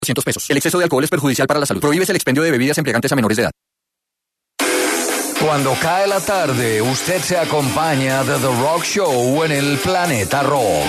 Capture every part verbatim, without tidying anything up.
doscientos pesos. El exceso de alcohol es perjudicial para la salud. Prohíbes el expendio de bebidas embriagantes a menores de edad. Cuando cae la tarde, usted se acompaña de The Rock Show en el Planeta Rock.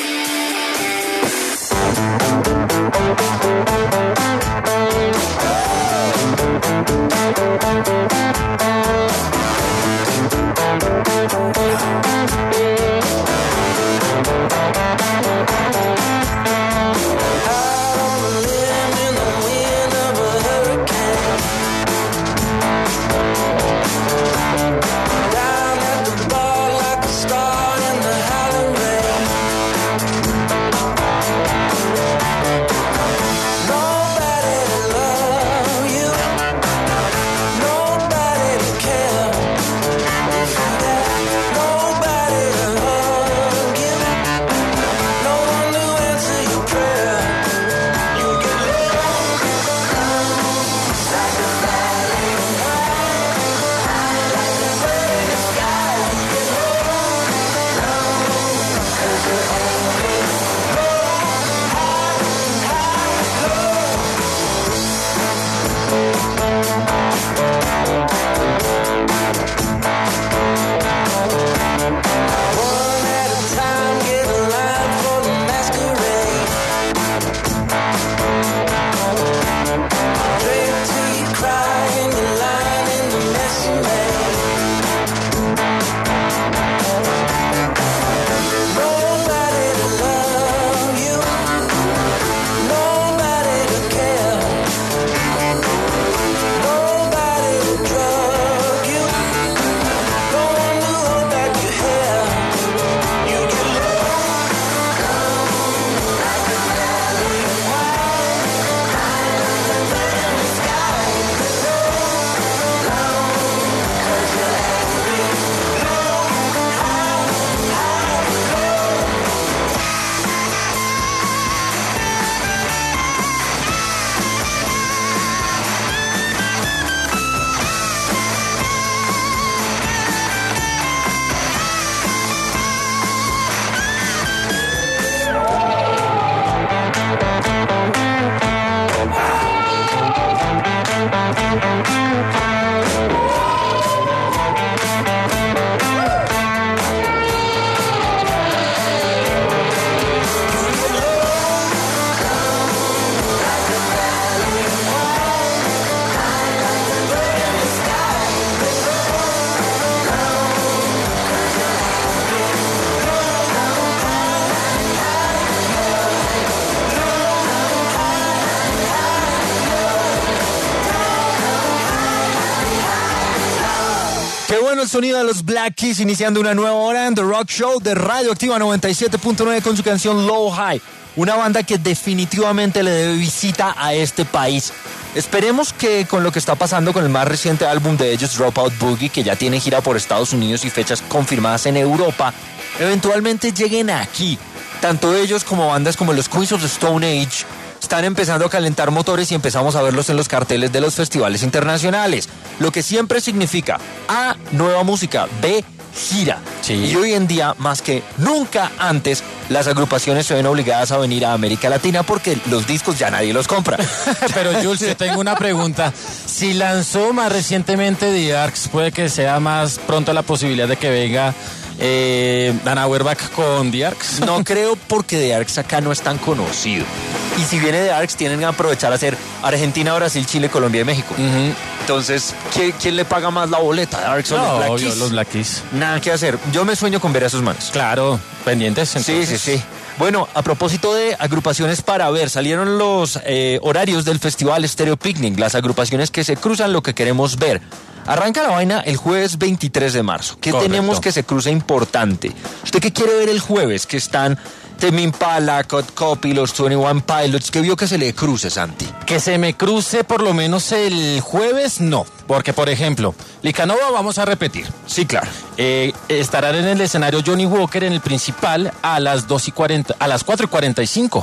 El sonido de los Black Keys iniciando una nueva hora en The Rock Show de Radioactiva noventa y siete punto nueve con su canción Low High, una banda que definitivamente le debe visita a este país. Esperemos que con lo que está pasando con el más reciente álbum de ellos, Dropout Boogie, que ya tiene gira por Estados Unidos y fechas confirmadas en Europa, eventualmente lleguen aquí. Tanto ellos como bandas como los Queens of the Stone Age están empezando a calentar motores y empezamos a verlos en los carteles de los festivales internacionales, lo que siempre significa A, nueva música, B, gira. Sí. Y hoy en día, más que nunca antes, las agrupaciones se ven obligadas a venir a América Latina porque los discos ya nadie los compra. Pero Jules, yo tengo una pregunta. Si lanzó más recientemente The Arcs, puede que sea más pronto la posibilidad de que venga eh, Dan Auerbach con The Arcs. No creo, porque The Arcs acá no es tan conocido. Y si viene The Arcs, tienen que aprovechar a hacer Argentina, Brasil, Chile, Colombia y México. Uh-huh. Entonces, ¿quién, ¿quién le paga más la boleta? ¿The Arcs o no, los Black obvio, Keys? los Black Keys. Nada que hacer. Yo me sueño con ver a esos manos. Claro, pendientes entonces. Sí, sí, sí. Bueno, a propósito de agrupaciones para ver, salieron los eh, horarios del Festival Stereo Picnic, las agrupaciones que se cruzan lo que queremos ver. Arranca la vaina el jueves veintitrés de marzo. ¿Qué Correcto. tenemos que se cruza importante? ¿Usted qué quiere ver el jueves? Que están Tame Impala, Cut Copy, los veintiuno Pilots. ¿Qué vio que se le cruce, Santi? Que se me cruce por lo menos el jueves, no. Porque, por ejemplo, Licanova vamos a repetir. Sí, claro. Eh, estarán en el escenario Johnny Walker en el principal a las dos y cuarenta, a las cuatro y cuarenta y cinco.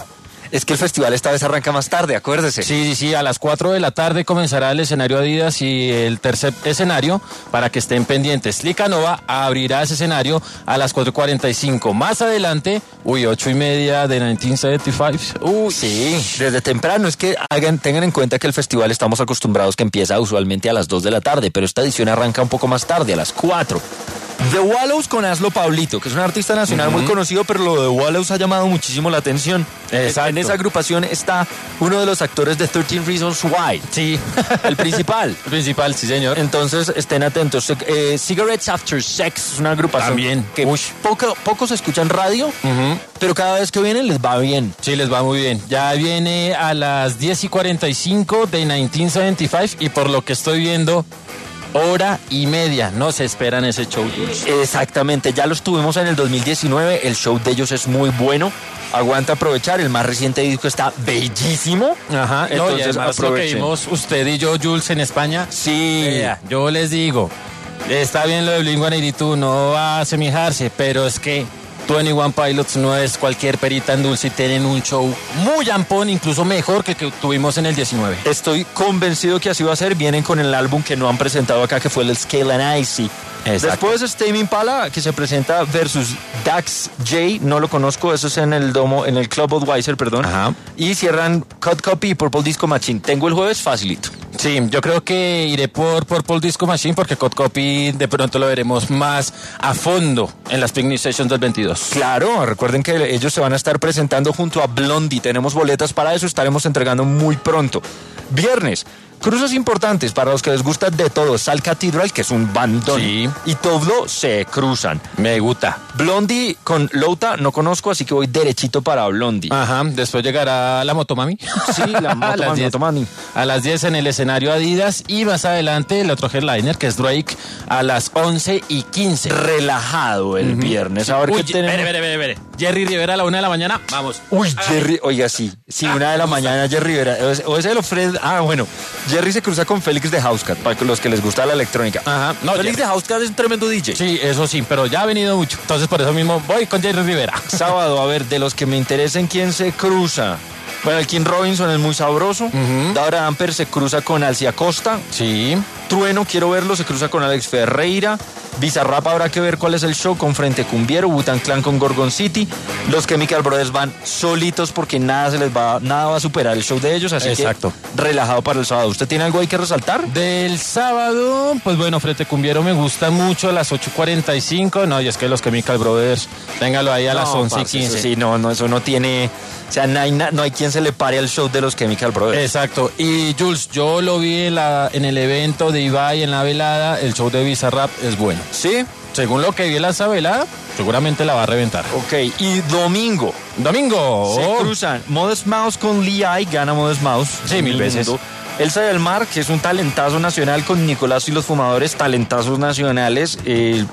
Es que el festival esta vez arranca más tarde, acuérdese. Sí, sí, sí, a las cuatro de la tarde comenzará el escenario Adidas y el tercer escenario para que estén pendientes. Licanova abrirá ese escenario a las cuatro y cuarenta y cinco. Más adelante, uy, ocho y media de mil novecientos setenta y cinco. Uy, sí, desde temprano. Es que hagan, tengan en cuenta que el festival estamos acostumbrados que empieza usualmente a las dos de la tarde, pero esta edición arranca un poco más tarde, a las cuatro. The Wallows con Aslo Pablito, que es un artista nacional uh-huh. muy conocido, pero lo de Wallows ha llamado muchísimo la atención. Exacto. En esa agrupación está uno de los actores de thirteen Reasons Why. Sí. El principal. El principal, sí, señor. Entonces, estén atentos. Eh, Cigarettes After Sex es una agrupación También. que poco, poco se escucha en radio, uh-huh. pero cada vez que vienen les va bien. Sí, les va muy bien. Ya viene a las diez y cuarenta y cinco de mil novecientos setenta y cinco y por lo que estoy viendo... hora y media, no se esperan ese show. Exactamente, ya los tuvimos en el dos mil diecinueve, el show de ellos es muy bueno, aguanta aprovechar, el más reciente disco está bellísimo. Ajá, entonces no, y además lo que vimos usted y yo, Jules, en España. Sí. Vea, yo les digo, está bien lo de Blink ciento ochenta y dos, no va a asemejarse, pero es que veintiuno Pilots no es cualquier perita en dulce y tienen un show muy ampón, incluso mejor que que tuvimos en el diecinueve. Estoy convencido que así va a ser. Vienen con el álbum que no han presentado acá, que fue el Scale and Icy. Exacto. Después Tame Impala, que se presenta versus Dax J, no lo conozco, eso es en el domo, en el Club Budweiser, perdón. Ajá. Y cierran Cut Copy y Purple Disco Machine. Tengo el jueves facilito. Sí, yo creo que iré por Purple Disco Machine porque Cut Copy de pronto lo veremos más a fondo en las Picnic Sessions del veintidós. Claro, recuerden que ellos se van a estar presentando junto a Blondie. Tenemos boletas para eso, estaremos entregando muy pronto. Viernes. Cruces importantes para los que les gusta de todo. Sal Cathedral, que es un bandón. Sí. Y Toblo se cruzan. Me gusta. Blondie con Louta no conozco, así que voy derechito para Blondie. Ajá, después llegará la Motomami. Sí, la Motomami. Motomami. A las diez en el escenario Adidas y más adelante el otro headliner, que es Drake, a las once y quince. Relajado el uh-huh. viernes. A ver Uy, qué tenemos. Vere, vere, vere. Jerry Rivera a la una de la mañana, vamos. Uy, Jerry, oiga, sí. Sí, una de la mañana Jerry Rivera. O es el Ofred. Ah, bueno. Jerry se cruza con Félix de Housecat, para los que les gusta la electrónica. Ajá. No, Félix Jerry. de Housecat es un tremendo D J. Sí, eso sí, pero ya ha venido mucho. Entonces, por eso mismo voy con Jerry Rivera. Sábado, a ver, de los que me interesen, ¿quién se cruza? Bueno, el King Robinson es muy sabroso. Uh-huh. Daura Amper se cruza con Alcia Costa. Sí. Trueno, quiero verlo, se cruza con Alex Ferreira. Bizarrap, habrá que ver cuál es el show con Frente Cumbiero. Wu-Tang Clan con Gorgon City. Los Chemical Brothers van solitos porque nada se les va, nada va a superar el show de ellos. Así Exacto. que relajado para el sábado. ¿Usted tiene algo ahí que resaltar? Del sábado, pues bueno, Frente Cumbiero me gusta mucho a las ocho y cuarenta y cinco. No, y es que los Chemical Brothers, téngalo ahí a no, las once y quince. Eso sí, no, no, eso no tiene... O sea, no hay, no hay quien se le pare al show de los Chemical Brothers. Exacto. Y Jules, yo lo vi en, la, en el evento de Ibai en la velada. El show de Bizarrap es bueno. ¿Sí? Según lo que vi en esa velada, seguramente la va a reventar. Ok, y domingo. Domingo. Se cruzan Modest Mouse con Lee I, gana Modest Mouse. Sí, mil veces. Elsa del Mar, que es un talentazo nacional, con Nicolás y los Fumadores, talentazos nacionales. Eh,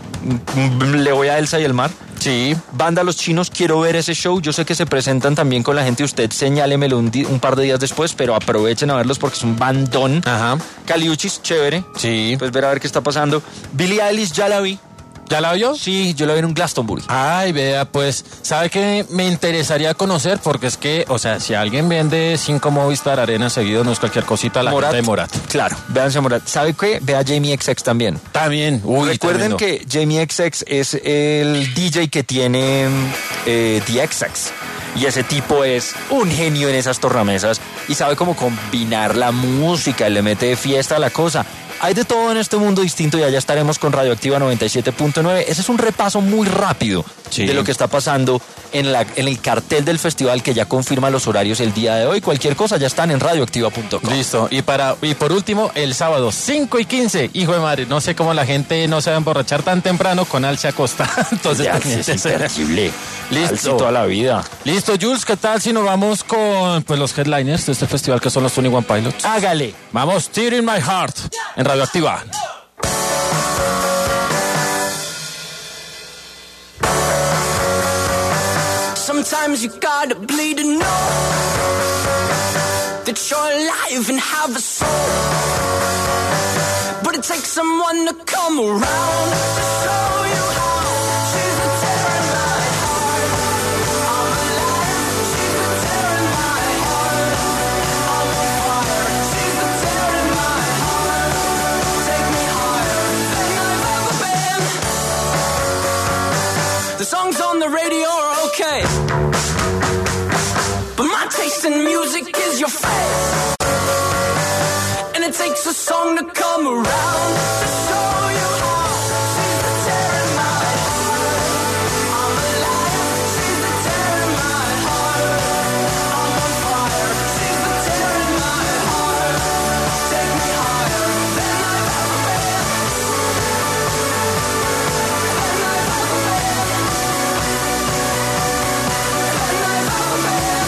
le voy a Elsa y el Mar. Sí. Banda Los Chinos, quiero ver ese show. Yo sé que se presentan también con la gente. Usted señálemelo un, di- un par de días después, pero aprovechen a verlos porque es un bandón. Ajá. Caliuchis, chévere. Sí. Pues ver a ver qué está pasando. Billie Eilish, ya la vi. ¿Ya la vio? Sí, yo la vi en un Glastonbury. Ay, vea, pues, ¿sabe qué me interesaría conocer? Porque es que, o sea, si alguien vende cinco Movistar Arena seguidos, no es cualquier cosita, la Morat. gente de Morat. Claro, véanse a Morat. ¿Sabe qué? Ve a Jamie X X también. También. Uy, Recuerden tremendo. que Jamie X X es el D J que tiene eh, The X X. Y ese tipo es un genio en esas tornamesas y sabe cómo combinar la música, le mete fiesta a la cosa. Hay de todo en este mundo distinto y allá estaremos con Radioactiva noventa y siete punto nueve. Ese es un repaso muy rápido sí. de lo que está pasando en, la, en el cartel del festival que ya confirma los horarios el día de hoy. Cualquier cosa ya están en radioactiva punto com. Listo. Y para y por último, el sábado cinco y quince. Hijo de madre, no sé cómo la gente no se va a emborrachar tan temprano con Alcia Costa. Entonces, ya, también es imposible. Listo. Toda la vida. Listo, Jules, ¿qué tal si nos vamos con pues los headliners de este festival que son los veintiuno Pilots? Hágale. Vamos, Tear in My Heart en Radioactiva. Sometimes you gotta bleed to know that you're alive and have a soul. But it takes someone to come around to show you how. She's the tear in my heart. I'm alive. She's the tear in my takes a song to come around to show you how. She's the tear in my heart. I'm alive. She's the tear in my heart. I'm on fire. She's the tear in my heart. Take me higher than I've ever been. Than I've ever been. Than I've ever been.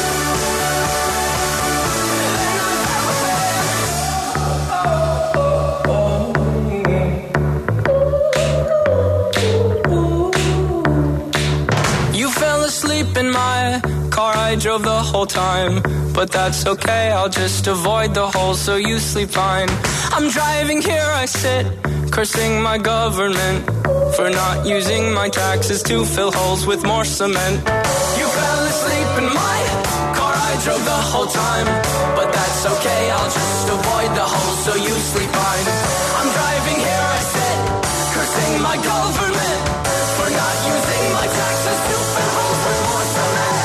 In my car I drove the whole time, but that's okay, I'll just avoid the holes so you sleep fine. I'm driving here, I sit, cursing my government for not using my taxes to fill holes with more cement. You fell asleep in my car, I drove the whole time, but that's okay, I'll just avoid the holes so you sleep fine. I'm driving here, I sit, cursing my government for not using my taxes to fill holes with more cement.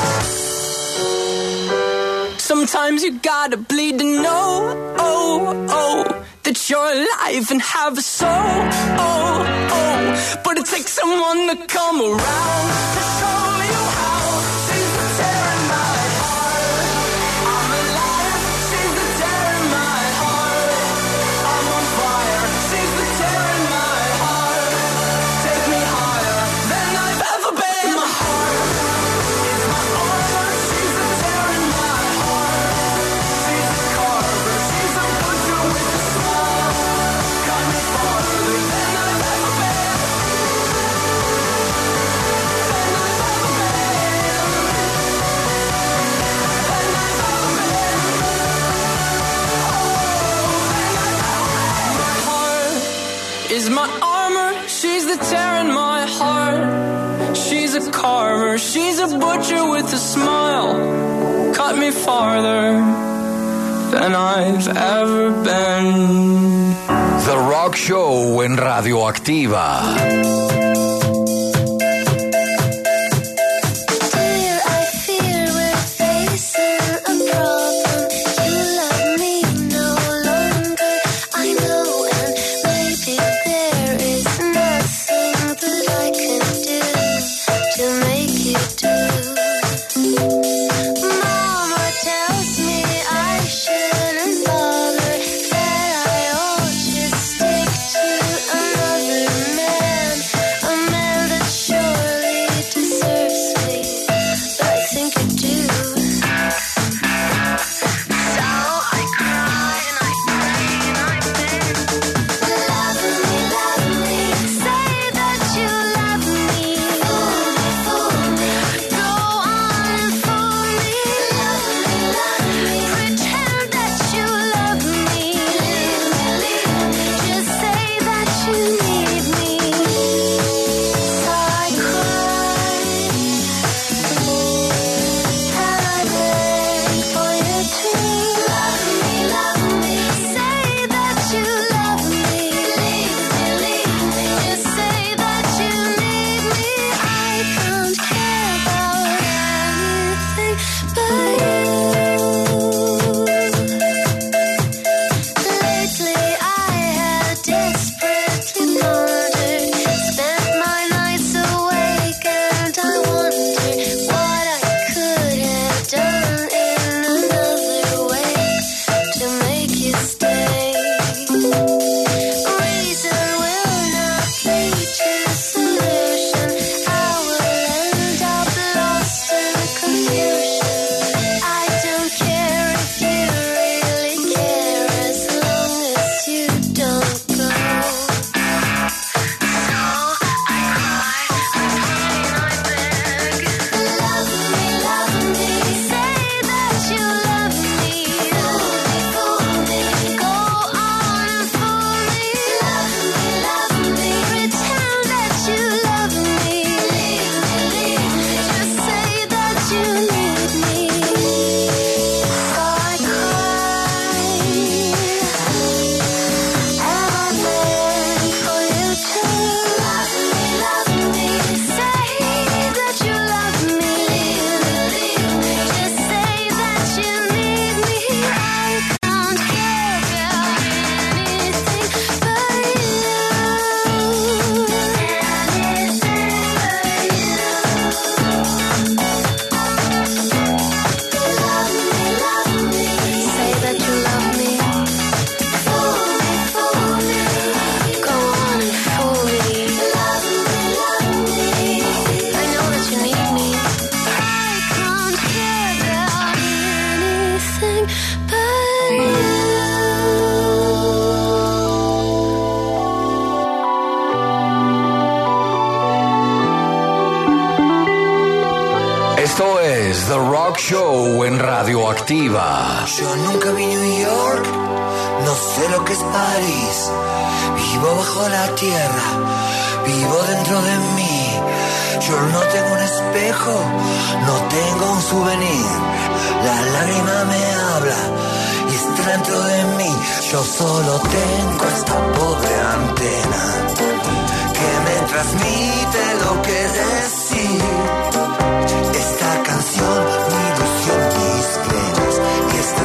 Sometimes you gotta bleed to know, oh, oh, that you're alive and have a soul, oh, oh. But it takes someone to come around to show you how. She's the tear in my heart. I'm alive. She's the tear in my heart. I'm on fire. She's the tear in my heart. Take me higher than I've ever been. My heart is my armor. She's the tear in my heart. She's a carver. She's a butcher with a smile. Got me farther than I've ever been. Than I've ever been. Than I've ever been. Oh, than I've ever been. My heart is my armor. She's the tear in my heart. She's a carver. She's a butcher with a smile. Cut me farther than I've ever been. The Rock Show en Radioactiva. Dear, I fear we're facing a problem. You love me no longer, I know, and maybe there is nothing that I can do to make you do. Mama tells me I shouldn't bother, that I ought to stick to another man, a man es The Rock Show en Radioactiva. Yo nunca vi New York, no sé lo que es París. Vivo bajo la tierra, vivo dentro de mí. Yo no tengo un espejo, no tengo un souvenir. La lágrima me habla y está dentro de mí. Yo solo tengo esta pobre antena que me transmite lo que decir. Esta canción, mi ilusión, mis penas y este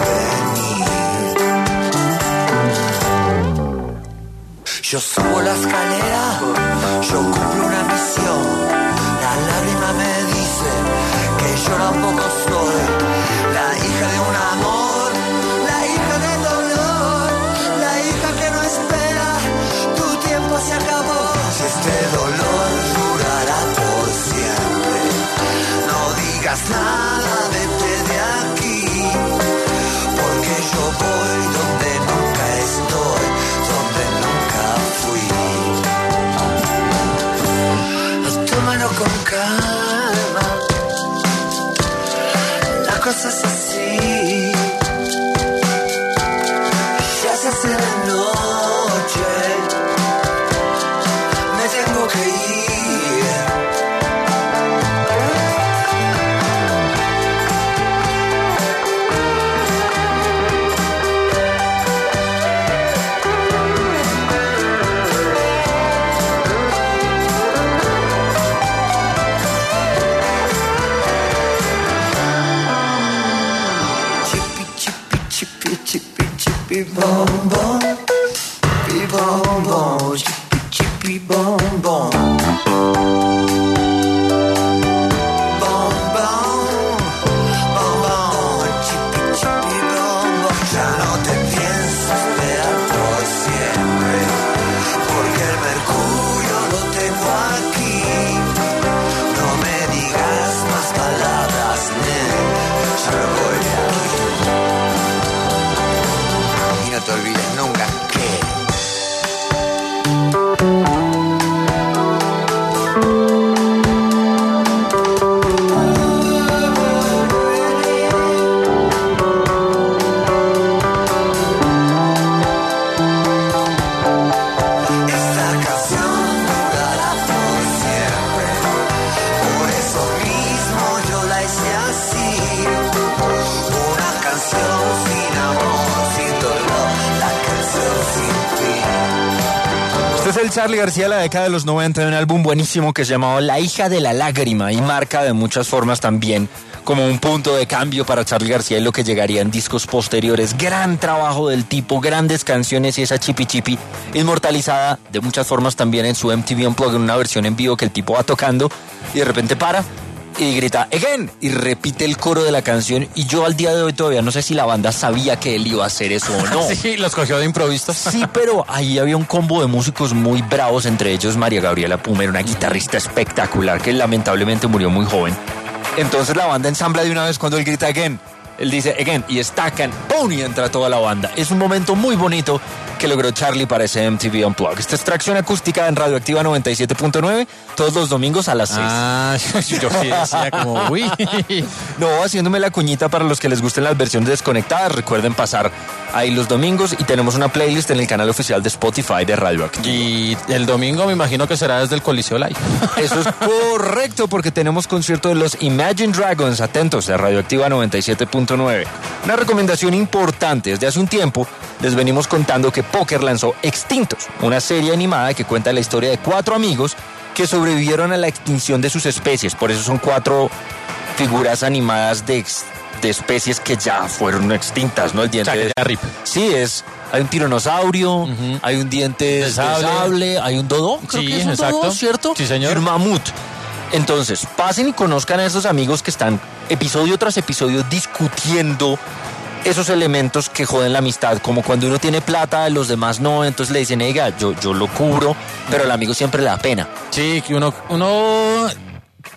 souvenir. Yo subo la escalera, yo cumplo una misión. La lágrima me dice que yo tampoco soy la hija de un amor, la hija del dolor, la hija que no espera, tu tiempo se acabó. Si este dolor durará por siempre, no digas nada, vete de aquí, porque yo voy donde nunca estoy, donde nunca fui. Tómalo con calma, la cosa es así, ya se hace de noche, me tengo que ir. Chippy bom bom, chippy bom bom, chippy chippy bom bom, bom bom, bom bom, chippy chippy bom bom. Ya no te pienso esperar por siempre, porque el mercurio lo tengo aquí. No me digas más palabras, nene, ya me voy de aquí. No te olvides nunca que esta canción durará por siempre. Por eso mismo yo la hice así. Una canción sin amor, sin dolor, la canción sin fin. Este es el Charly García de la década de los noventa, de un álbum buenísimo que se llamaba La hija de la lágrima y marca de muchas formas también como un punto de cambio para Charly García y lo que llegaría en discos posteriores. Gran trabajo del tipo, grandes canciones y esa Chippy Chippy inmortalizada de muchas formas también en su M T V Unplugged, en una versión en vivo que el tipo va tocando y de repente para y grita again y repite el coro de la canción. Y yo al día de hoy todavía no sé si la banda sabía que él iba a hacer eso o no. Sí, los cogió de improviso. Sí, pero ahí había un combo de músicos muy bravos, entre ellos María Gabriela Pumer, una guitarrista espectacular que lamentablemente murió muy joven. Entonces la banda ensambla de una vez cuando él grita again. Él dice again y estacan, ¡pum! Y entra toda la banda. Es un momento muy bonito que logró Charly para ese M T V Unplugged. Esta es Tracción Acústica en Radioactiva noventa y siete punto nueve, todos los domingos a las seis. Ah, yo sí decía como, uy. No, haciéndome la cuñita para los que les gusten las versiones desconectadas. Recuerden pasar ahí los domingos y tenemos una playlist en el canal oficial de Spotify de Radioactiva. Y el domingo me imagino que será desde el Coliseo Live. Eso es correcto, porque tenemos concierto de los Imagine Dragons. Atentos, de Radioactiva noventa y siete punto nueve. Una recomendación importante. Desde hace un tiempo les venimos contando que Póker lanzó Extintos, una serie animada que cuenta la historia de cuatro amigos que sobrevivieron a la extinción de sus especies. Por eso son cuatro figuras animadas de, ex, de especies que ya fueron extintas, ¿no? El diente O sea, que de... ya rip. Sí, es... Hay un tiranosaurio, Ujú. hay un diente de De sable. sable, hay un dodo, creo Sí, que es un exacto. dodo, ¿cierto? Sí, señor. Y un mamut. Entonces, pasen y conozcan a esos amigos que están episodio tras episodio discutiendo esos elementos que joden la amistad, como cuando uno tiene plata, los demás no, entonces le dicen, oiga, yo, yo lo cubro, pero al amigo siempre le da pena. Sí, que uno, uno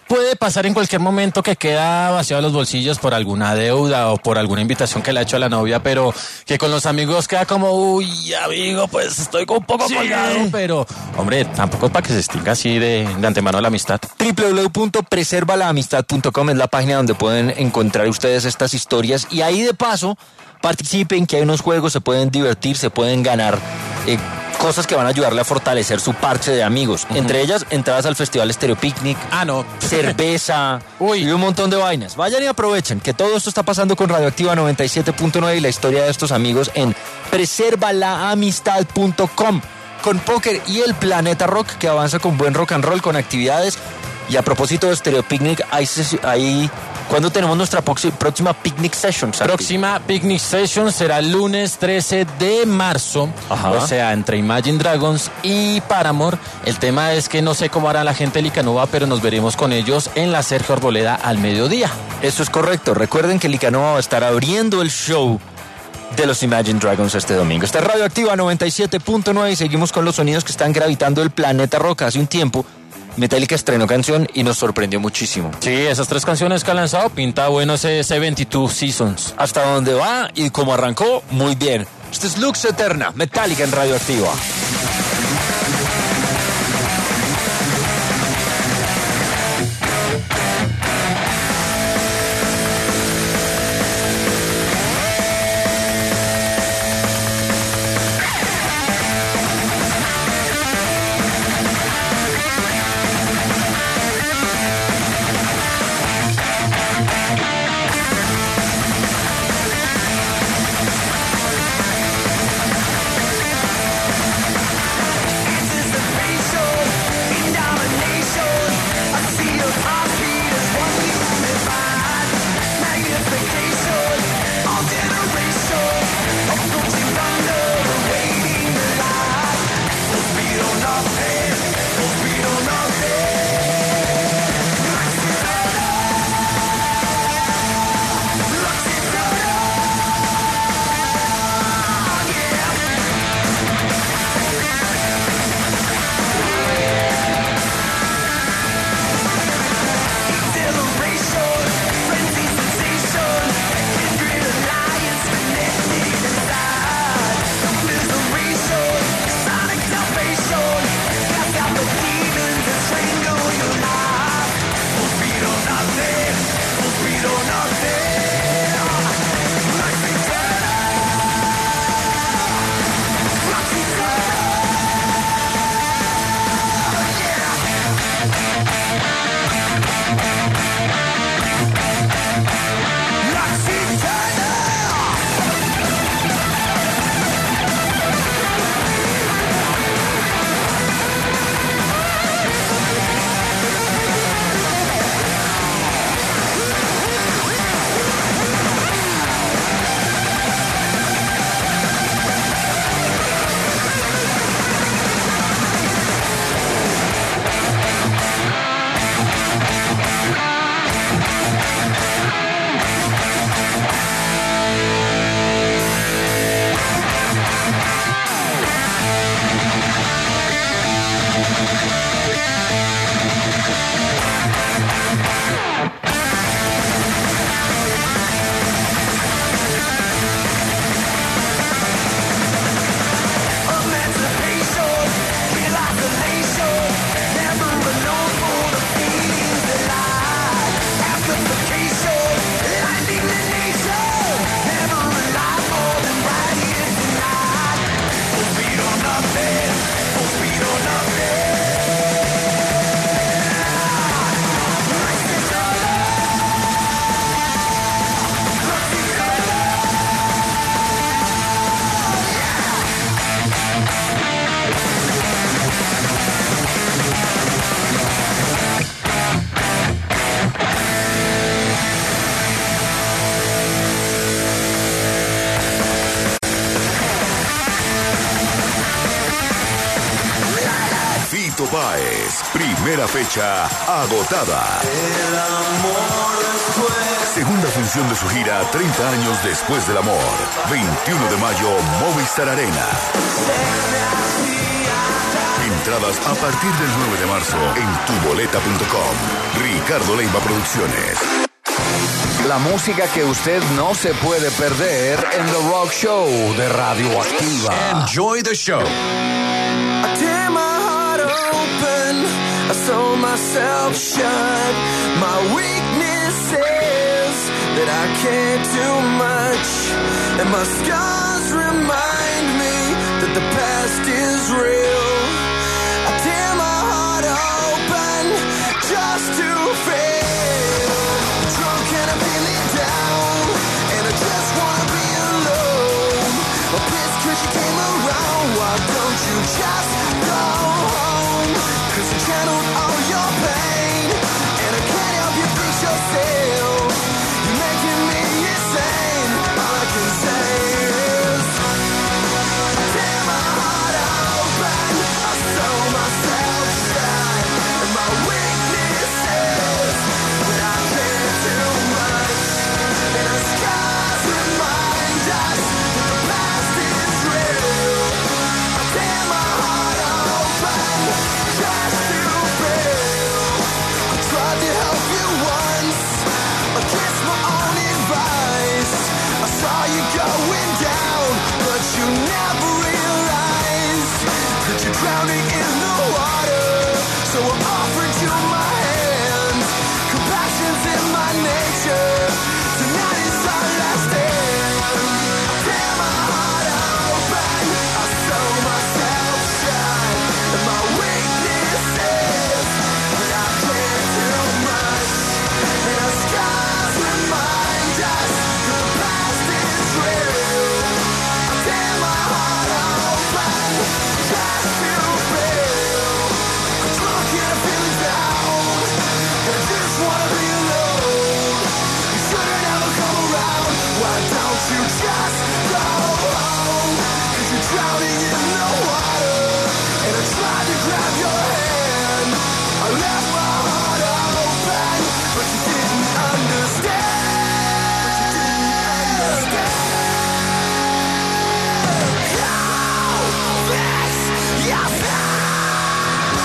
puede pasar en cualquier momento que queda vaciado los bolsillos por alguna deuda o por alguna invitación que le ha hecho a la novia, pero que con los amigos queda como, uy, amigo, pues estoy un poco Sí. colgado, pero, hombre, tampoco es para que se extinga así de, de antemano la amistad. doble u doble u doble u punto preserva la amistad punto com es la página donde pueden encontrar ustedes estas historias y ahí de paso participen, que hay unos juegos, se pueden divertir, se pueden ganar eh, cosas que van a ayudarle a fortalecer su parche de amigos. Uh-huh. Entre ellas, entradas al Festival Stereo Picnic, Ah, no. cerveza Uy. y un montón de vainas. Vayan y aprovechen que todo esto está pasando con Radioactiva noventa y siete punto nueve y la historia de estos amigos en preserva la amistad punto com con Póker y el Planeta Rock, que avanza con buen rock and roll, con actividades. Y a propósito de Stereo Picnic, ahí, ahí ¿cuándo tenemos nuestra proxi- próxima Picnic Session, Santi? Próxima Picnic Session será el lunes trece de marzo, Ajá. o sea, entre Imagine Dragons y Paramore. El tema es que no sé cómo hará la gente de Licanova, pero nos veremos con ellos en la Sergio Arboleda al mediodía. Eso es correcto. Recuerden que Licanova va a estar abriendo el show de los Imagine Dragons este domingo. Esta es Radioactiva noventa y siete punto nueve y seguimos con los sonidos que están gravitando el planeta rock. Hace un tiempo Metallica estrenó canción y nos sorprendió muchísimo. Sí, esas tres canciones que ha lanzado, pinta bueno ese, ese veintidós Seasons. Hasta dónde va y cómo arrancó, muy bien. Este es Lux Eterna, Metallica en Radioactiva. Primera fecha agotada. El amor después. Segunda función de su gira treinta años después del amor. veintiuno de mayo, Movistar Arena. Entradas a partir del nueve de marzo en tu boleta punto com. Ricardo Leiva Producciones. La música que usted no se puede perder en The Rock Show de Radioactiva. Enjoy the show. I tear my heart open, I sew myself shut. My weakness is that I can't do much, and my scars remind me that the past is real. I tear my heart open just to fail. Drunk and I'm feeling down, and I just wanna be alone. I'm pissed 'cause you came around. Why don't you just go home? 'Cause you channeled all your pain, and I can't help you fix yourself. You're making me insane. All I can say is tear my heart open, I sew myself shut, and my weakness is that I can't do much, and our scars remind us that the past is real. I tear my heart open just to feel. I tried to help you once, against my own advice. I saw you going down, but you never realized that you're drowning in the water. So I offered you my hand. Compassion's in my nature. Tonight is our last stand. I tear my heart open, I sew myself shut, and my weakness is that I can't do much, and our scars remind us that the past is real. I tear my heart open just to feel. I'm drunk and I'm feeling down, and I just wanna be alone. You shouldn't ever come around. Why don't you just go home? 'Cause you're drowning in the water, and I tried to grab your hand. I left my heart open, but you didn't understand. But you didn't understand. Go fix yourself.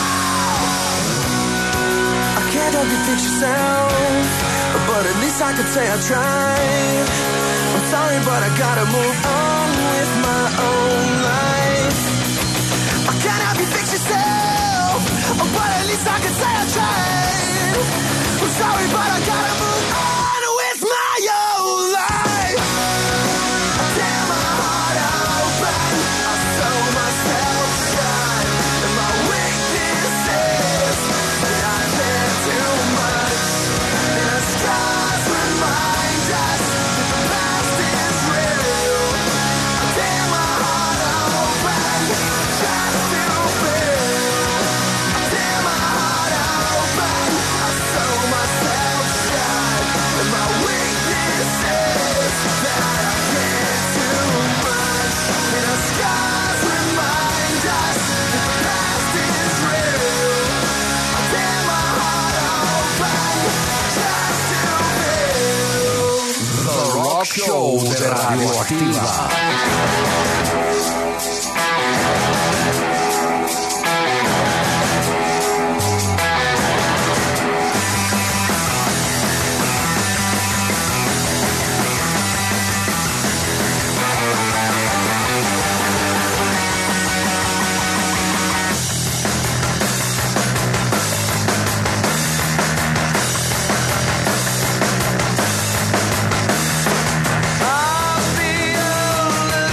I can't help you fix yourself, but at least I could say I tried. I'm sorry, but I gotta move on with my own life. I can't help you fix yourself, but at least I could say I tried. I'm sorry, but I gotta move on with my own life. I tear my heart open, I sew myself shut, and my weakness is that I can't do much, and our scars remind us that the past is real. I tear my heart open just to feel. I tear my heart open, I sew myself shut, and my weakness is that I can't do much, and our scars remind us that the past is real. I tear my heart open just to feel. The Rock Show de Radioactiva. I'll be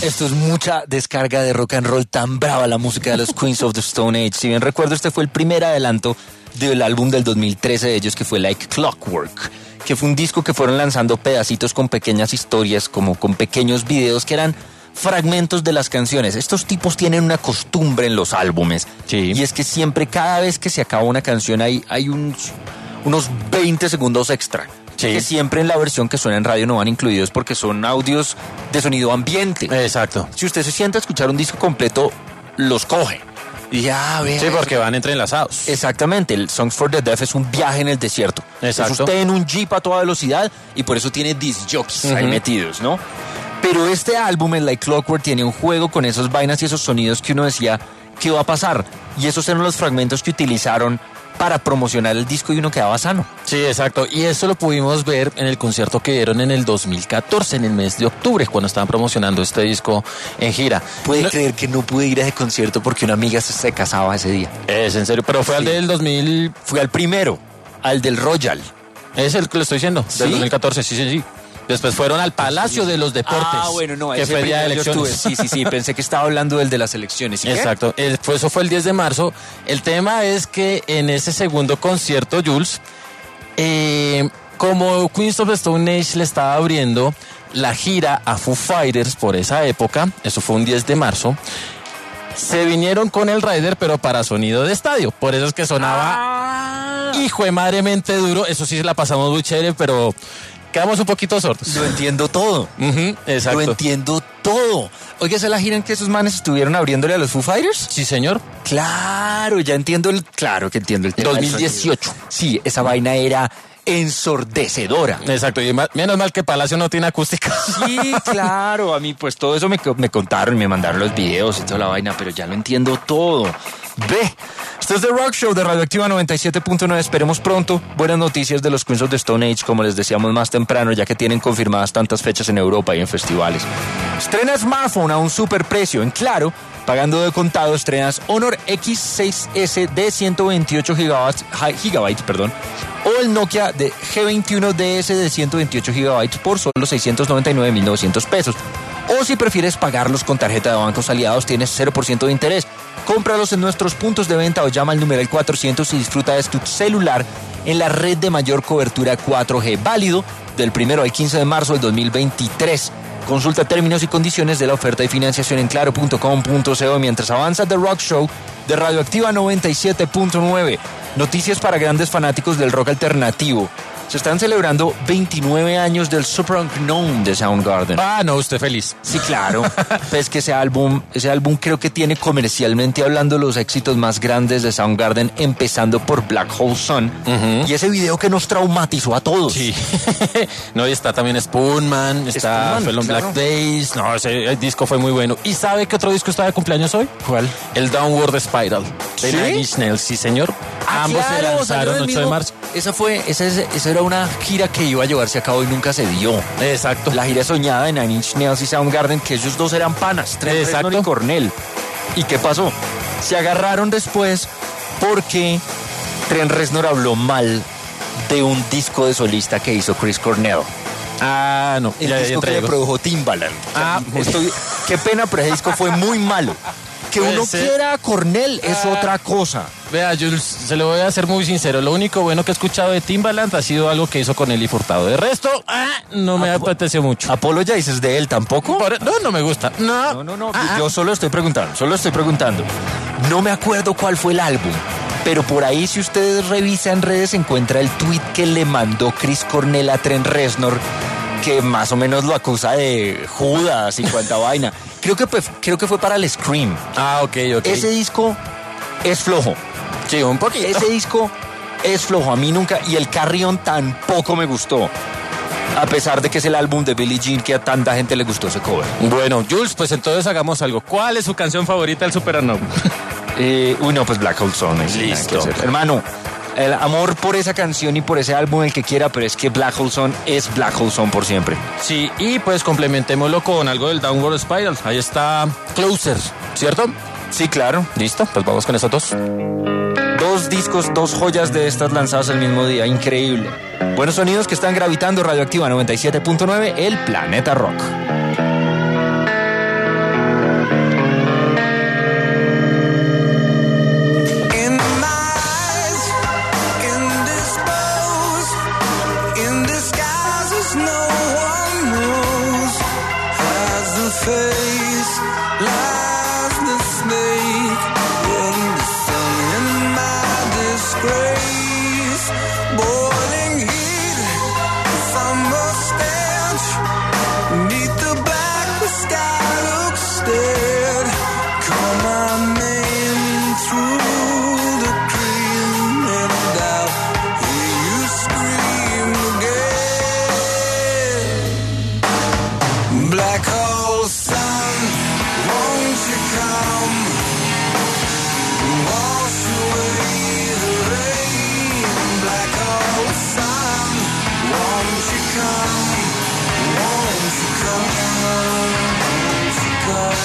Esto es mucha descarga de rock and roll tan brava, la música de los Queens of the Stone Age. Si bien recuerdo, este fue el primer adelanto del álbum del dos mil trece de ellos, que fue Like Clockwork, que fue un disco que fueron lanzando pedacitos con pequeñas historias, como con pequeños videos que eran fragmentos de las canciones. Estos tipos tienen una costumbre en los álbumes, Sí. y es que siempre, cada vez que se acaba una canción, hay, hay uns- unos veinte segundos extra. Sí. Que siempre en la versión que suena en radio no van incluidos porque son audios de sonido ambiente. Exacto. Si usted se sienta a escuchar un disco completo, los coge. Y ya, vea. Sí, porque van entrelazados. Exactamente, el Songs for the Deaf es un viaje en el desierto. Exacto. Es usted en un jeep a toda velocidad y por eso tiene disc jockeys ahí Ujú. metidos, ¿no? Pero este álbum, el Like Clockwork, tiene un juego con esas vainas y esos sonidos que uno decía, ¿qué va a pasar? Y esos eran los fragmentos que utilizaron para promocionar el disco y uno quedaba sano. Sí, exacto. Y eso lo pudimos ver en el concierto que dieron en el dos mil catorce, en el mes de octubre, cuando estaban promocionando este disco en gira. Puede No- creer que no pude ir a ese concierto porque una amiga se, se casaba ese día. Es en serio, pero fue al Sí. del dos mil... Fui al primero, al del Royal. Es el que lo estoy diciendo, ¿Sí? del dos mil catorce, sí, sí, sí. Después fueron al Palacio de los Deportes. Ah, bueno, no, que ese fue día de primero yo elecciones. estuve. Sí, sí, sí, pensé que estaba hablando del de las elecciones. ¿Y qué? Exacto, el- pues eso fue el diez de marzo. El tema es que en ese segundo concierto, Jules, eh, como Queens of the Stone Age le estaba abriendo la gira a Foo Fighters por esa época, eso fue un diez de marzo, se vinieron con el Rider, pero para sonido de estadio. Por eso es que sonaba hijo de madremente duro. Eso sí se la pasamos muy chévere, pero quedamos un poquito sordos. Lo entiendo todo. Ujú, exacto. Lo entiendo todo. Oye, ¿esa es la gira en que esos manes estuvieron abriéndole a los Foo Fighters? Sí, señor. Claro, ya entiendo el... Claro que entiendo el tema. dos mil dieciocho. Sí, esa vaina era ensordecedora. Exacto, y ma- menos mal que Palacio no tiene acústica. Sí, claro, a mí pues todo eso me, co- me contaron, me mandaron los videos y toda la vaina, pero ya lo entiendo todo. Ve, esto es The Rock Show de Radioactiva noventa y siete punto nueve, esperemos pronto buenas noticias de los Queens of the Stone Age, como les decíamos más temprano, ya que tienen confirmadas tantas fechas en Europa y en festivales. Estrena smartphone a un super precio, en Claro, pagando de contado estrenas Honor X seis S de ciento veintiocho gigabytes, hi- gigabytes perdón, o el Nokia de G veintiuno D S de ciento veintiocho gigabytes por solo seiscientos noventa y nueve mil novecientos pesos. O si prefieres pagarlos con tarjeta de bancos aliados, tienes cero por ciento de interés. Cómpralos en nuestros puntos de venta o llama al numeral cuatrocientos y disfruta de tu celular en la red de mayor cobertura cuatro G, válido del primero al quince de marzo del dos mil veintitrés. Consulta términos y condiciones de la oferta y financiación en claro punto com punto co mientras avanza The Rock Show de Radioactiva noventa y siete punto nueve. Noticias para grandes fanáticos del rock alternativo. Se están celebrando veintinueve años del Super Unknown de Soundgarden. Ah, no, usted feliz. Sí, claro. Pues que ese álbum, ese álbum creo que tiene comercialmente hablando los éxitos más grandes de Soundgarden, empezando por Black Hole Sun. Ujú. Y ese video que nos traumatizó a todos. Sí. No, y está también Spoonman, está Spoonman, Felon claro. Black Days. No, ese disco fue muy bueno. ¿Y sabe qué otro disco está de cumpleaños hoy? ¿Cuál? El Downward Spiral de ¿Sí? Nine Inch Nails, sí, señor. Ah, Ambos claro, se salió lanzaron del ocho de mismo- marzo. Esa fue, esa, esa era una gira que iba a llevarse a cabo y nunca se dio. Exacto. La gira soñada de Nine Inch Nails y Soundgarden, que ellos dos eran panas, Trent Exacto. Reznor y Cornell. ¿Y qué pasó? Se agarraron después porque Trent Reznor habló mal de un disco de solista que hizo Chris Cornell. Ah, no. El ya, ya disco que le traigo. produjo Timbaland. Ah, Estoy, qué pena, pero ese disco fue muy malo. Que Puede uno ser. quiera a Cornell es Ah. otra cosa. Vea, Jules, se lo voy a hacer muy sincero. Lo único bueno que he escuchado de Timbaland ha sido algo que hizo con Eli Furtado. De resto, ah, no me apeteció mucho. Apologizes de él tampoco. Por- no, no me gusta. No, No, no, no. Ah, Yo solo estoy preguntando, solo estoy preguntando. No me acuerdo cuál fue el álbum, pero por ahí si ustedes revisan redes encuentra el tweet que le mandó Chris Cornell a Trent Reznor, que más o menos lo acusa de Judas y cuanta vaina. Creo que, fue- creo que fue para el Scream. Ah, ok, ok. Ese disco es flojo. Sí, un poquito. Ese disco es flojo. A mí nunca. Y el Carrion tampoco me gustó. A pesar de que es el álbum de Billie Jean que a tanta gente le gustó ese cover. Bueno, Jules, pues entonces hagamos algo. ¿Cuál es su canción favorita del Super Unknown? Eh, uy, no, pues Black Hole Sun. ahí sí, nada Listo. que hacer. Hermano, el amor por esa canción y por ese álbum, el que quiera, pero es que Black Hole Sun es Black Hole Sun por siempre. Sí, y pues complementémoslo con algo del Downward Spiral. Ahí está Closer, ¿cierto? Sí, claro. Listo, pues vamos con esos dos. Dos discos, dos joyas de estas lanzadas el mismo día. Increíble. Buenos sonidos que están gravitando. Radioactiva noventa y siete punto nueve, el Planeta Rock. face lies the snake in the sun in my disgrace. Boiling heat, summer stench, neath the black the sky looks dead. Call my name through the cream and doubt, hear you scream again. Black hole sun, won't you come, wash away the rain. Black hole sun, won't you come, won't you come, won't you come.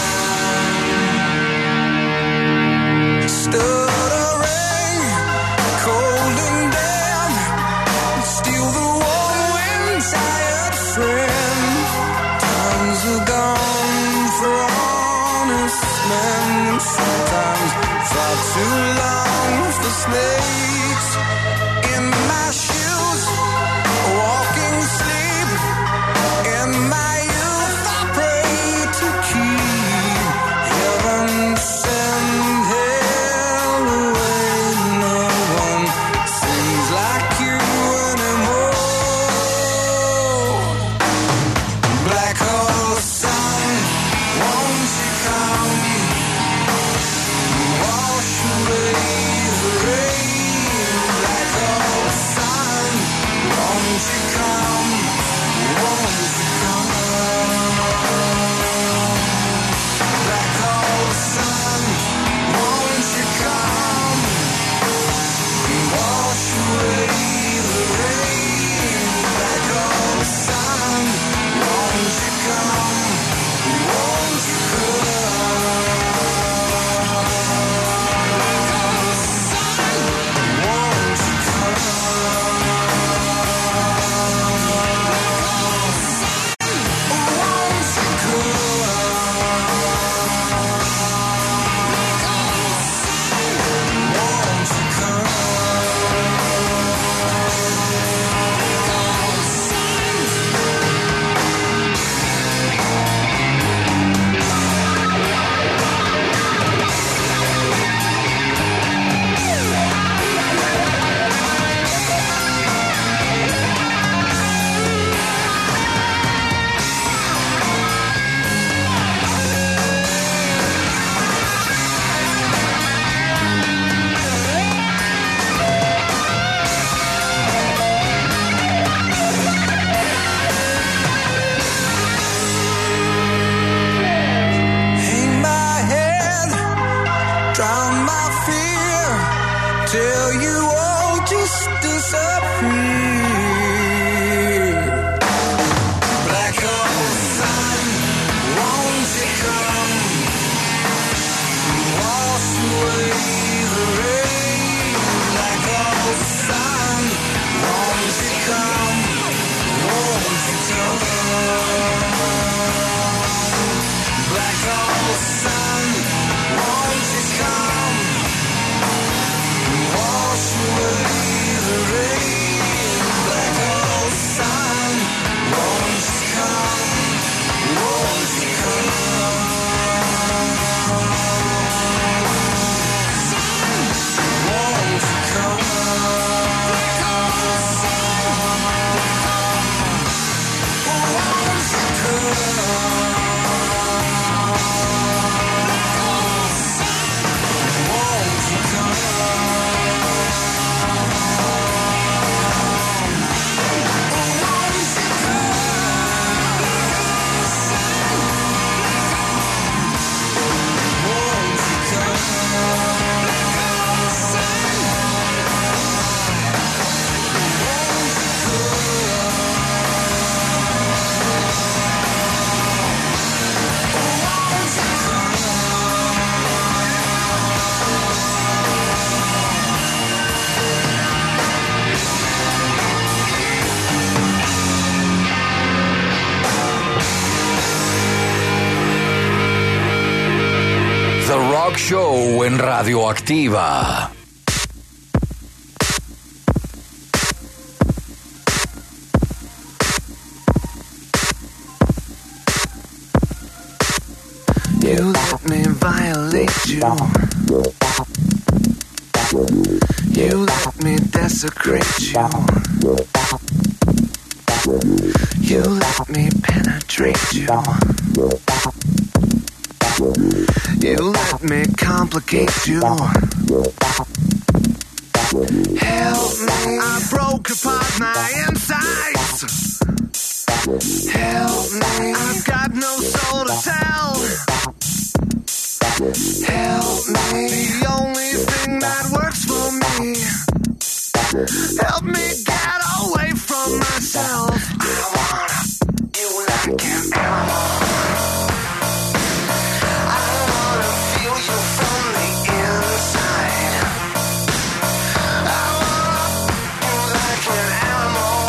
Stuttering, cold and damp, steal the warm wind, tired friend. Times are gone for honest men, sometimes far too long for snakes. In my shoes, walking sleep, in my youth I pray to keep heaven send hell away. No one seems like you anymore. Black hole sun, won't you come, wash away the rain. Black hole sun, won't you come, won't you come. Black hole sun, won't you come, wash away the rain. Black hole sun, won't you come, won't you come. Black hole sun, won't you come. Won't you hang my head, drown my fear, till you all just disappear. Black hole sun, won't you come, wash away the rain. Black hole sun, won't you come, won't you come. Black hole sun, won't you come, wash away the rain. Black hole sun, won't you come, won't you come. Won't you come. Black hole sun, won't you come. The Rock Show en Radioactiva. You let me violate you. You let me desecrate you. You let me penetrate you. You let me complicate you. Help me. I broke apart my insides. Help me. I've got no soul to tell. Help me. The only thing that works for me. Help me get away from myself. I wanna you like an animal. I wanna feel you from the inside. I wanna you like an animal.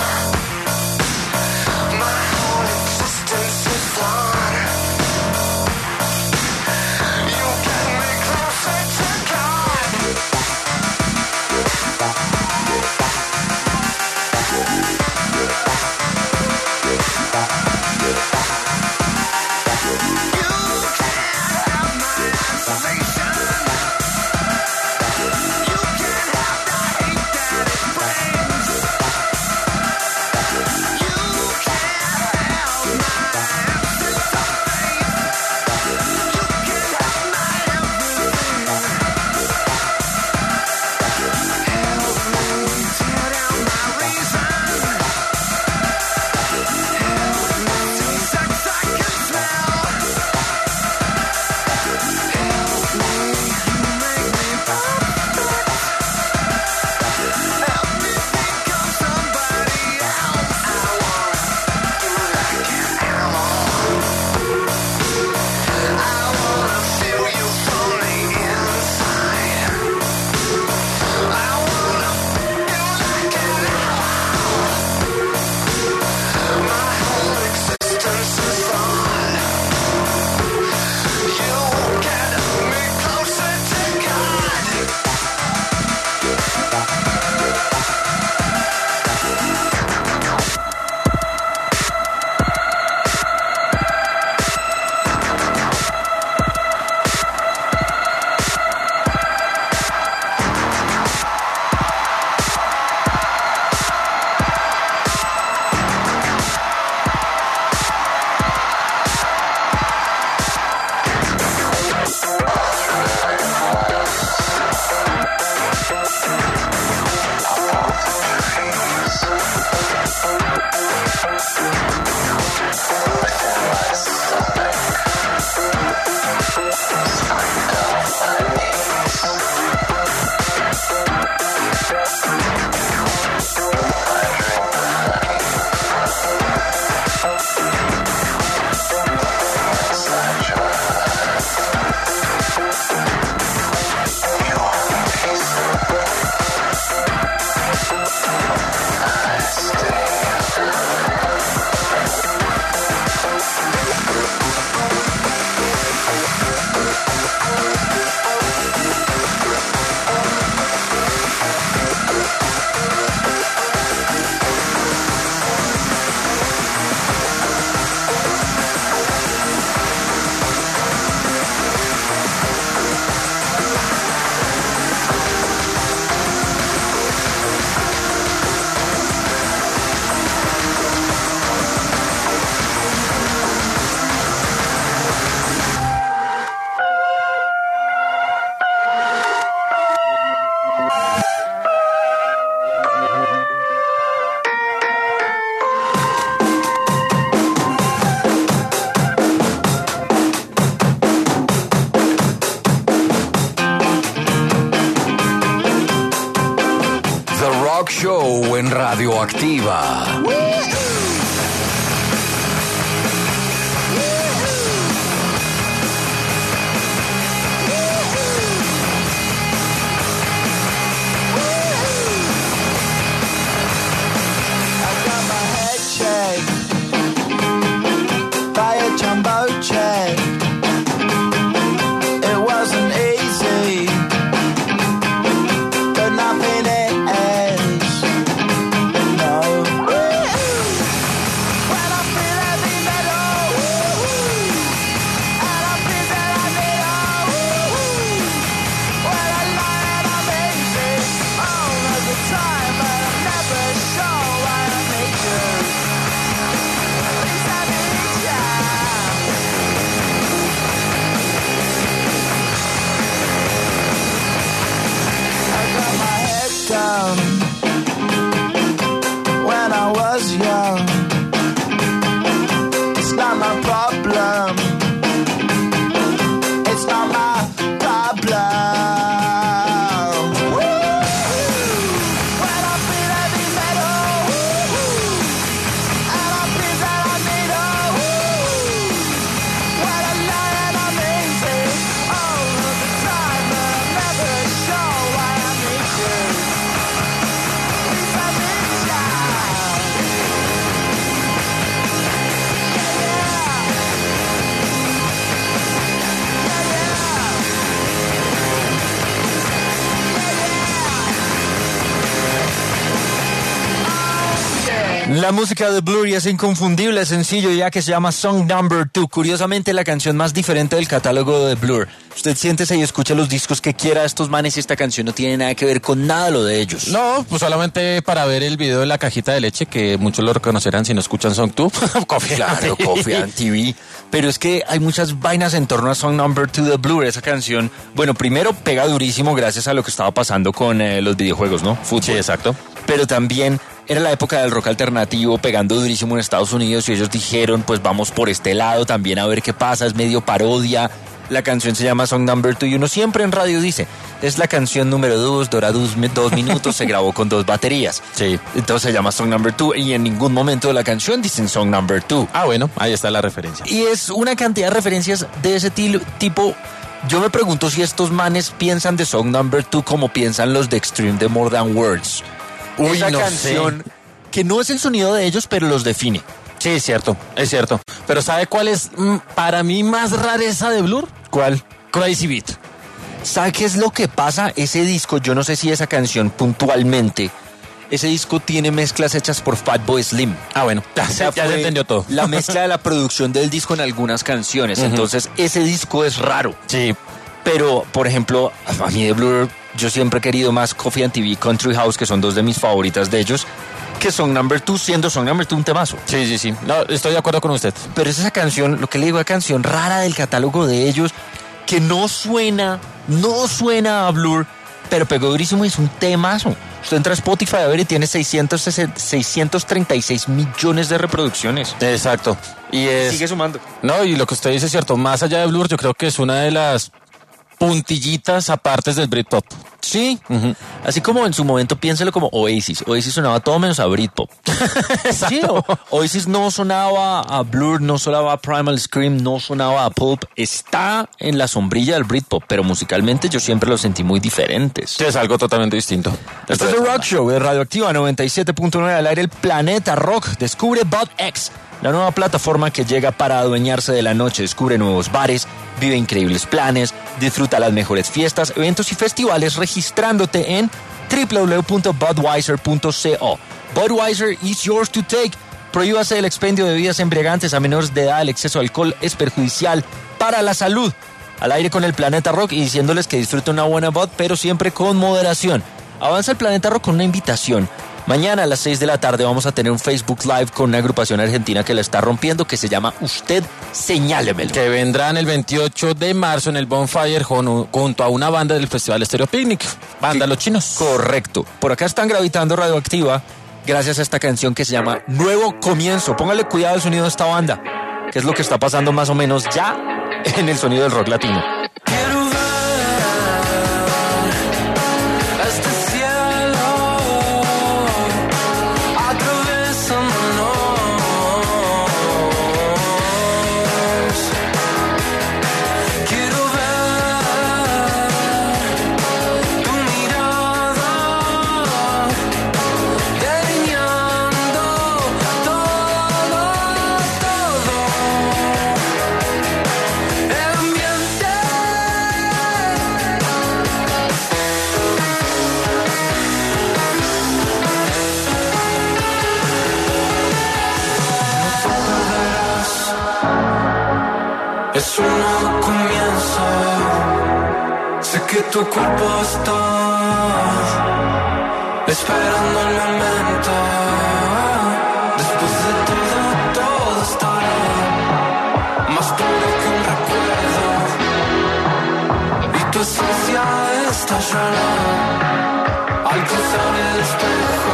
My whole existence is flawed. You get me closer to God. Show en Radioactiva. Nothing is. No. La música de Blur es inconfundible, sencillo, ya que se llama Song Number Two. Curiosamente, la canción más diferente del catálogo de Blur. Usted siéntese y escuche los discos que quiera de estos manes y esta canción no tiene nada que ver con nada de lo de ellos. No, pues solamente para ver el video de la cajita de leche, que muchos lo reconocerán si no escuchan Song Two. Coffee Claro, Coffee and T V. Pero es que hay muchas vainas en torno a Song Number Two de Blur. Esa canción, bueno, primero pega durísimo gracias a lo que estaba pasando con eh, los videojuegos, ¿no? Fútbol. Sí, exacto. Pero también era la época del rock alternativo pegando durísimo en Estados Unidos y ellos dijeron, pues vamos por este lado también a ver qué pasa, es medio parodia. La canción se llama Song Number Two y uno siempre en radio dice, es la canción número dos, dura dos, dos minutos, se grabó con dos baterías. Sí. Entonces se llama Song Number Two y en ningún momento de la canción dicen Song Number Two. Ah, bueno, ahí está la referencia. Y es una cantidad de referencias de ese til- tipo. Yo me pregunto si estos manes piensan de Song Number Two como piensan los de Extreme de More Than Words. Uy, Esa no canción sé. que no es el sonido de ellos, pero los define. Sí, es cierto, es cierto. Pero ¿sabe cuál es mm, para mí más rareza de Blur? ¿Cuál? Crazy Beat. ¿Sabe qué es lo que pasa? Ese disco, yo no sé si esa canción puntualmente, ese disco tiene mezclas hechas por Fatboy Slim. Ah, bueno, ya, O sea, ya se fue entendió todo. La mezcla de la producción del disco en algunas canciones. Ujú. Entonces, ese disco es raro. Sí. Pero, por ejemplo, a mí de Blur, yo siempre he querido más Coffee and T V, Country House, que son dos de mis favoritas de ellos, que Song Number Two, siendo Song Number Two un temazo. Sí, sí, sí. No, estoy de acuerdo con usted. Pero es esa canción, lo que le digo, la canción rara del catálogo de ellos, que no suena, no suena a Blur, pero pegó durísimo y es un temazo. Usted entra a Spotify a ver y tiene seiscientos treinta y seis millones de reproducciones. Exacto. Y es... Sigue sumando. No, y lo que usted dice es cierto. Más allá de Blur, yo creo que es una de las puntillitas apartes del Britpop. Sí, así como en su momento piénselo como Oasis. Oasis sonaba todo menos a Britpop. Sí, o- Oasis no sonaba a Blur, no sonaba a Primal Scream, no sonaba a Pulp. Está en la sombrilla del Britpop, pero musicalmente yo siempre los sentí muy diferentes. Sí, es algo totalmente distinto. Este es el Rock Show de Radioactiva noventa y siete punto nueve al aire, el Planeta Rock. Descubre BotX, la nueva plataforma que llega para adueñarse de la noche. Descubre nuevos bares, vive increíbles planes, disfruta las mejores fiestas, eventos y festivales registrándote en w w w punto budweiser punto co. Budweiser is yours to take. Prohíbase el expendio de bebidas embriagantes a menores de edad. El exceso de alcohol es perjudicial para la salud. Al aire con el Planeta Rock y diciéndoles que disfruten una buena bud, pero siempre con moderación. Avanza el Planeta Rock con una invitación. Mañana a las seis de la tarde vamos a tener un Facebook Live con una agrupación argentina que la está rompiendo, que se llama Usted Señálemelo. Que vendrán el veintiocho de marzo en el Bonfire jun- junto a una banda del Festival Stereo Picnic. Banda Los Chinos. Correcto. Por acá están gravitando Radioactiva gracias a esta canción que se llama Nuevo Comienzo. Póngale cuidado al sonido de esta banda, que es lo que está pasando más o menos ya en el sonido del rock latino. Quiero ver este cielo atravesándonos. Quiero ver tu mirada delineando todo, todo el ambiente. Es un nuevo comienzo. Sé que tu cuerpo está esperando el momento. Después de todo, todo estará más puro que un recuerdo. Y tu esencia estallará al cruzar el espejo.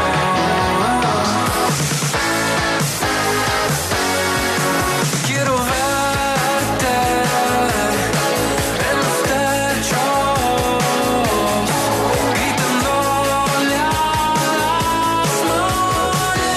Quiero verte en los techos, gritándole a las nubes.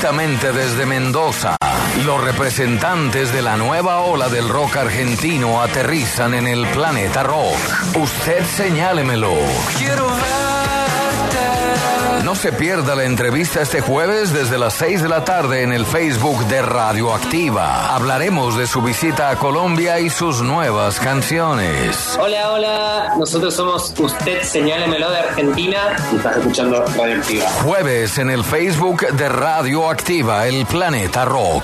directamente desde Mendoza. Los representantes de la nueva ola del rock argentino aterrizan en el Planeta Rock. Usted señálemelo. Quiero verte. No se pierda la entrevista este jueves desde las seis de la tarde en el Facebook de Radioactiva. Hablaremos de su visita a Colombia y sus nuevas canciones. Hola, hola. Nosotros somos Usted Señálemelo de Argentina y estás escuchando Radioactiva. Jueves en el Facebook de Radioactiva, el Planeta Rock.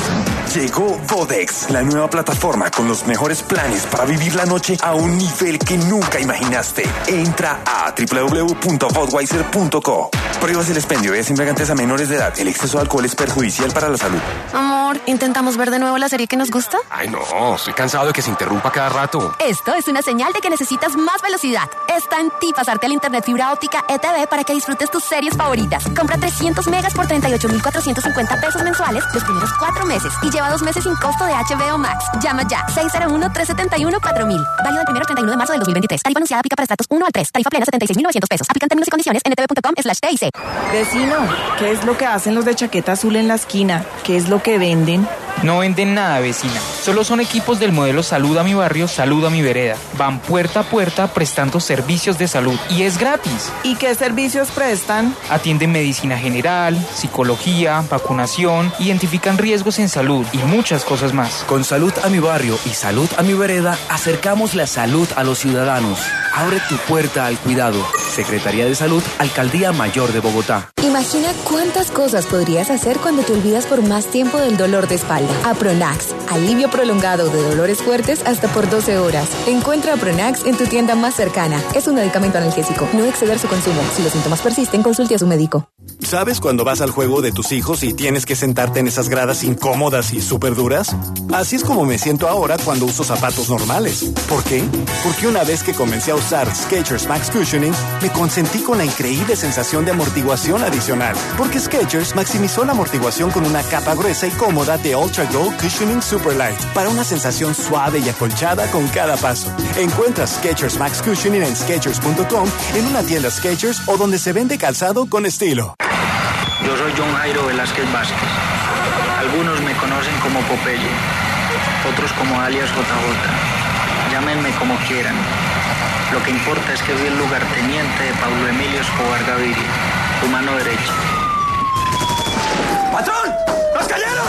Llegó Vodex, la nueva plataforma con los mejores planes para vivir la noche a un nivel que nunca imaginaste. Entra a doble u doble u doble u punto budweiser punto co. Prohíbas el expendio de embriagantes a menores de edad. El exceso de alcohol es perjudicial para la salud. Amor, ¿intentamos ver de nuevo la serie que nos gusta? Ay, no, estoy cansado de que se interrumpa cada rato. Esto es una señal de que necesitas más velocidad. Está en ti pasarte al internet fibra óptica E T V para que disfrutes tus series favoritas. Compra trescientos megas por treinta y ocho mil cuatrocientos cincuenta pesos mensuales los primeros cuatro meses y lleva dos meses sin costo de H B O Max. Llama ya, seis cero uno, tres siete uno, cuatro mil. Válido del primero al treinta y uno de marzo del dos mil veintitrés. Tarifa anunciada aplica para estratos uno al tres. Tarifa plena setenta y seis mil novecientos pesos. Aplican términos y condiciones en etv punto com slash T I C. Vecino, ¿qué es lo que hacen los de chaqueta azul en la esquina? ¿Qué es lo que venden? No venden nada, vecina. Solo son equipos del modelo Salud a mi barrio, Salud a mi vereda. Van puerta a puerta prestando servicios de salud y es gratis. ¿Y qué servicios prestan? Atienden medicina general, psicología, vacunación, identifican riesgos en salud y muchas cosas más. Con Salud a mi barrio y Salud a mi vereda, acercamos la salud a los ciudadanos. Abre tu puerta al cuidado. Secretaría de Salud, Alcaldía Mayor de Bogotá. Imagina cuántas cosas podrías hacer cuando te olvidas por más tiempo del dolor de espalda. Apronax, alivio prolongado de dolores fuertes hasta por doce horas. Encuentra Apronax en tu tienda más cercana. Es un medicamento analgésico. No exceder su consumo. Si los síntomas persisten, consulte a su médico. ¿Sabes cuando vas al juego de tus hijos y tienes que sentarte en esas gradas incómodas y súper duras? Así es como me siento ahora cuando uso zapatos normales. ¿Por qué? Porque una vez que comencé a usar Skechers Max Cushioning, me consentí con la increíble sensación de amortiguación adicional. Porque Skechers maximizó la amortiguación con una capa gruesa y cómoda de Ultra Gold Cushioning Super Light para una sensación suave y acolchada con cada paso. Encuentra Skechers Max Cushioning en skechers punto com, en una tienda Skechers o donde se vende calzado con estilo. Yo soy John Jairo Velázquez Vázquez. Algunos me conocen como Popeye, otros como alias J J. Llámenme como quieran. Lo que importa es que soy el lugarteniente de Pablo Emilio Escobar Gaviria, tu mano derecha. ¡Patrón! ¡Nos cayeron!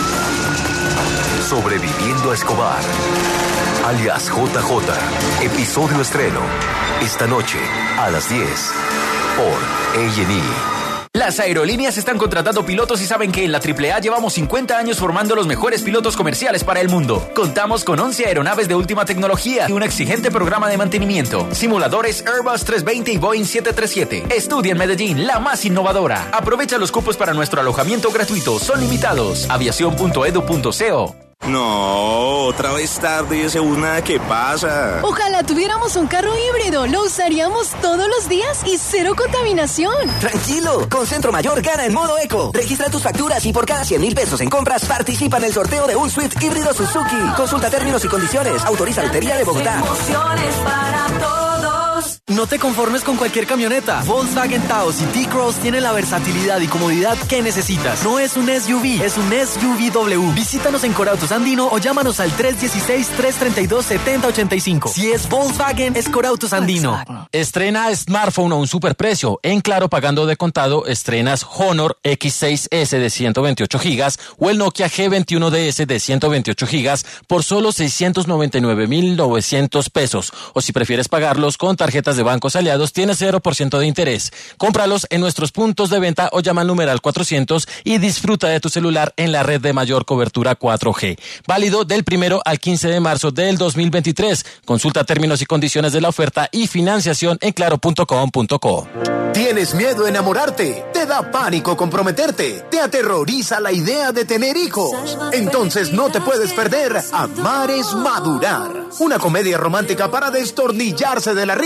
Sobreviviendo a Escobar, alias J J, episodio estreno, esta noche a las diez, por A and E. Las aerolíneas están contratando pilotos y saben que en la triple A llevamos cincuenta años formando los mejores pilotos comerciales para el mundo. Contamos con once aeronaves de última tecnología y un exigente programa de mantenimiento. Simuladores Airbus trescientos veinte y Boeing siete treinta y siete. Estudia en Medellín, la más innovadora. Aprovecha los cupos para nuestro alojamiento gratuito. Son limitados. aviación punto edu punto co. No, otra vez tarde y ese bus nada que pasa. Ojalá tuviéramos un carro híbrido, lo usaríamos todos los días y cero contaminación. Tranquilo, con Centro Mayor gana en modo eco. Registra tus facturas y por cada cien mil pesos en compras participa en el sorteo de un Swift híbrido Suzuki. Consulta términos y condiciones. Autoriza Lotería de Bogotá. Emociones para todos. No te conformes con cualquier camioneta. Volkswagen Taos y T-Cross tienen la versatilidad y comodidad que necesitas. No es un S U V, es un S U V W. Visítanos en Corautos Andino o llámanos al tres uno seis, tres tres dos, siete cero ocho cinco. Si es Volkswagen, es Corautos Andino. Estrena smartphone a un superprecio. En Claro, pagando de contado, estrenas Honor X seis S de ciento veintiocho gigas o el Nokia G veintiuno D S de ciento veintiocho gigas por solo seiscientos noventa y nueve mil novecientos pesos. O si prefieres pagarlos con tarjetas de bancos aliados, tienes cero por ciento de interés. Cómpralos en nuestros puntos de venta o llama al numeral cuatrocientos y disfruta de tu celular en la red de mayor cobertura cuatro G. Válido del primero al quince de marzo del dos mil veintitrés. Consulta términos y condiciones de la oferta y financiación en claro punto com punto co. ¿Tienes miedo a enamorarte? ¿Te da pánico comprometerte? ¿Te aterroriza la idea de tener hijos? Entonces no te puedes perder Amar es Madurar. Una comedia romántica para destornillarse de la risa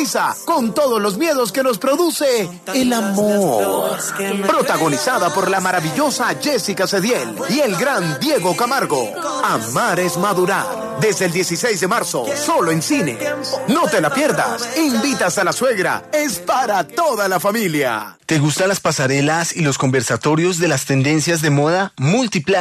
con todos los miedos que nos produce el amor. Protagonizada por la maravillosa Jessica Cediel y el gran Diego Camargo. Amar es madurar. Desde el dieciséis de marzo, solo en cine. No te la pierdas. Invitas a la suegra. Es para toda la familia. ¿Te gustan las pasarelas y los conversatorios de las tendencias de moda? Multiplan